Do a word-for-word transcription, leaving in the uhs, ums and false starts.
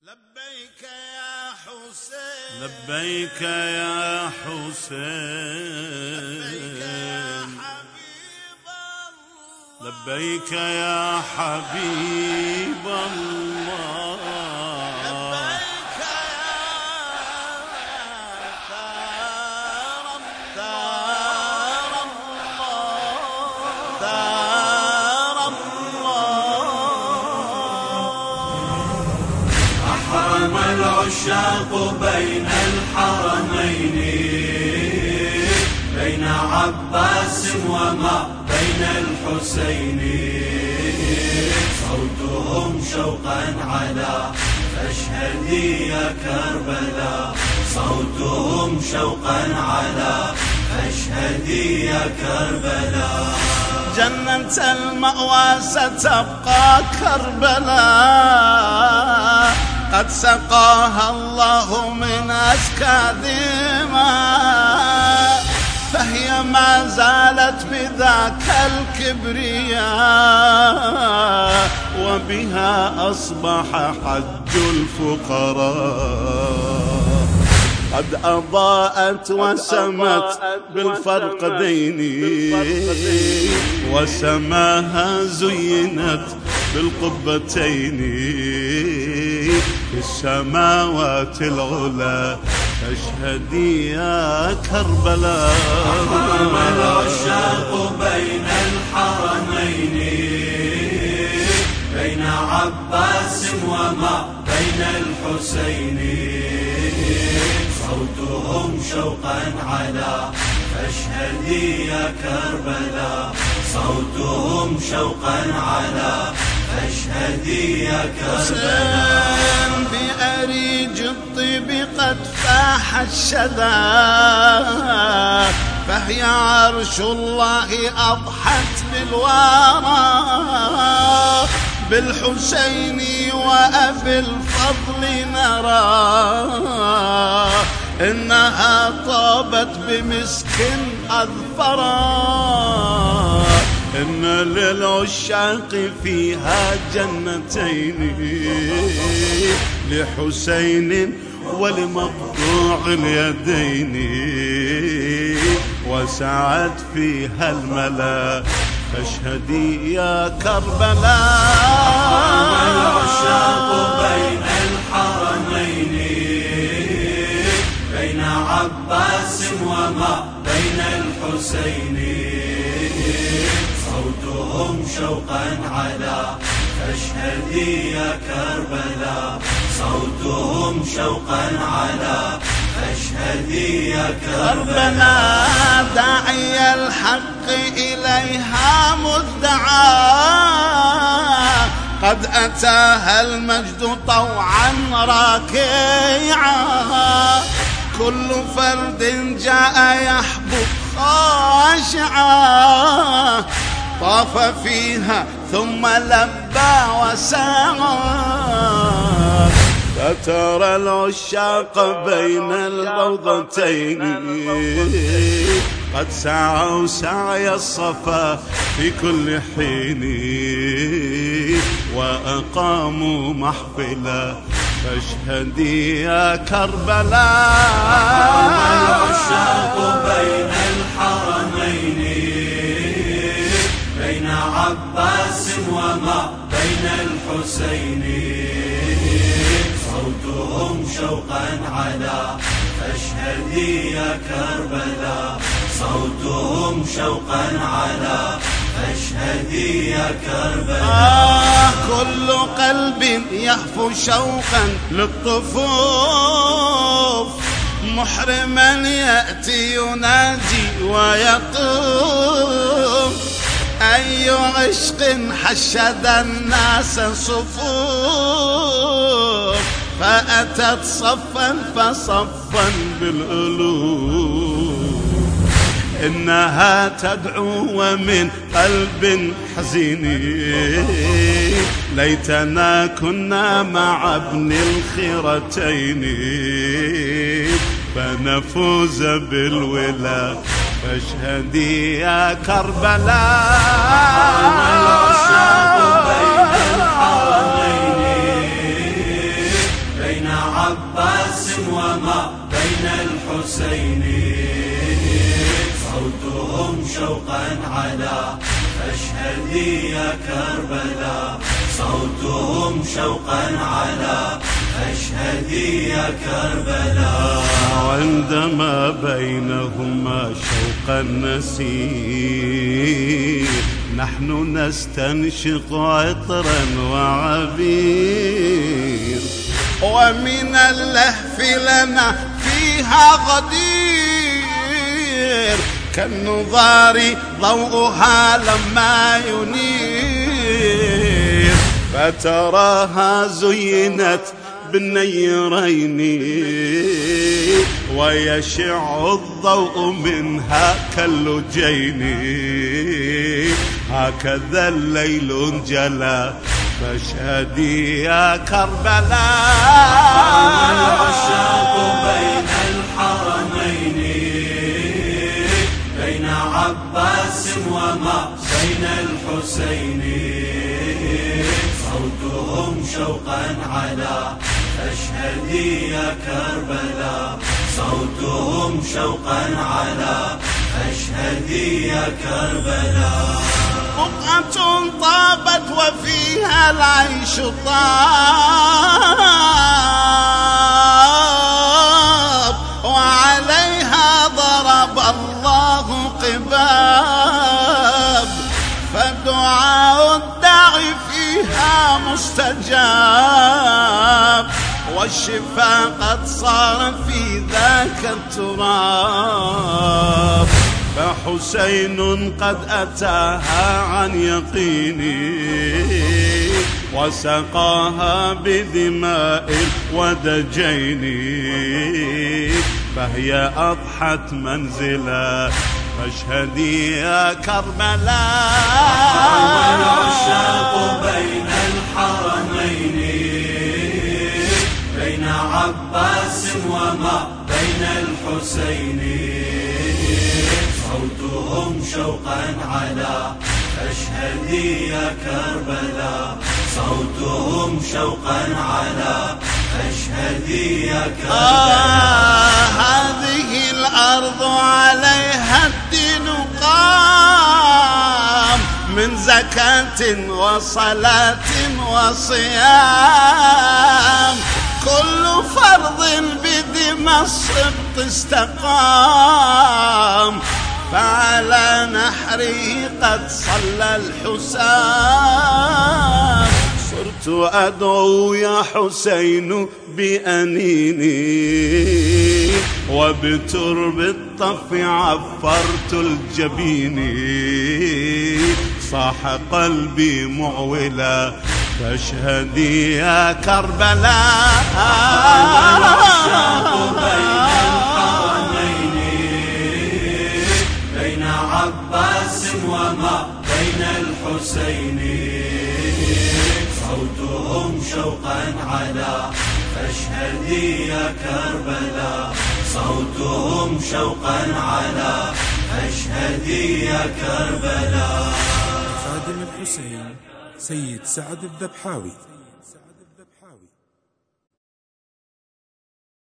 لبيك يا حسين لبيك يا حسين لبيك يا حبيب الله لبيك يا ثار الله ثار الله أحرم العشاق بين الحرمين بين عباس وما بين الحسين صوتهم شوقا على فاشهدي يا كربلاء صوتهم شوقا على فاشهدي يا كربلاء جنة المأوى ستبقى كربلاء قد سقاها الله من أزكى دماء فهي ما زالت بذاك الكبرياء وبها أصبح حج الفقراء قد أضاءت وسمت بالفرقدين وسماها زينت بالقبتين في السماوات العلى فاشهدي يا كربلاء أحرم العشاق بين الحرمين بين عباس وما بين الحسين صوتهم شوقا على فاشهدي يا كربلاء صوتهم شوقا على فاشهدي يا كربلاء بأريج الطيب قد فاح الشذا فهي عرش الله أضحت بالورى بالحسين وأبي الفضل نرى إنها طابت بمسك أظفرا إن للعشاق فيها جنتين لحسين ولمقطوع اليدين وسعت فيها الملا فاشهدي يا كربلاء العشاق بين الحرمين بين عباس وما بين الحسين صوتهم شوقا على فاشهدي يا كربلاء صوتهم شوقا على فاشهدي يا كربلاء داعي الحق إليها مدعى قد أتاها المجد طوعا راكعا كل فرد جاء يحبط خاشعا طاف فيها ثم لبى وسعى فترى العشاق بين الروضتين قد سعوا سعي الصفا في كل حين وأقاموا محفلا فاشهدي يا كربلاء العشاق بين الحرمين بين عباس وما بين الحسين صوتهم شوقا على فاشهدي يا كربلاء صوتهم شوقا على فاشهدي يا كربلاء آه كل قلب يهفو شوقا للطفوف محرما يأتي يناجي ويطوف أي عشق حشد الناس صفوف فأتت صفا فصفا بالألوف إنها تدعو ومن قلب حزين ليتنا كنا مع ابن الخيرتين فنفوز بالولا فاشهدي يا كربلاء عباس وما بين الحسين صوتهم شوقا على فاشهدي يا كربلاء صوتهم شوقا على فاشهدي يا كربلاء عندما بينهما شوقا نسير نحن نستنشق عطرا وعبير ومن اللهف لنا فيها غدير كالنظار ضوءها لما ينير فتراها زينت بالنيرين ويشع الضوء منها كاللجين هكذا الليل انجلى فاشهدي يا كربلاء والعشاق بين الحرمين بين عباس وما بين الحسين صوتهم شوقا على فاشهدي يا كربلاء صوتهم شوقا على فاشهدي يا كربلاء بقعة طابت وفيها العيش طاب وعليها ضرب الله قباب فدعاء الداعي فيها مستجاب والشفاء قد صار في ذاك التراب فحسين قد أتاها عن يقيني وسقاها بدماء ودجين فهي أضحت منزلا فاشهدي يا كربلاء والعشاق بين الحرمين بين عباس وما بين الحسين صوتهم شوقا على فاشهدي يا كربلاء صوتهم شوقا على فاشهدي يا كربلاء آه هذه الأرض عليها الدين قام من زكاة وصلاة وصيام كل فرض بدم الصبط استقام فعلى نحره قد صلى الحسام صرت أدعو يا حسين بأنيني وبترب الطف عفرت الجبين صاح قلبي معولا فاشهدي يا كربلاء والعشاق بين الحرمين بين عباس وما بين الحسين صوتهم شوقا على فاشهدي يا كربلاء صوتهم شوقا على فاشهدي يا كربلاء خادم الحسين سيد سعد الذبحاوي.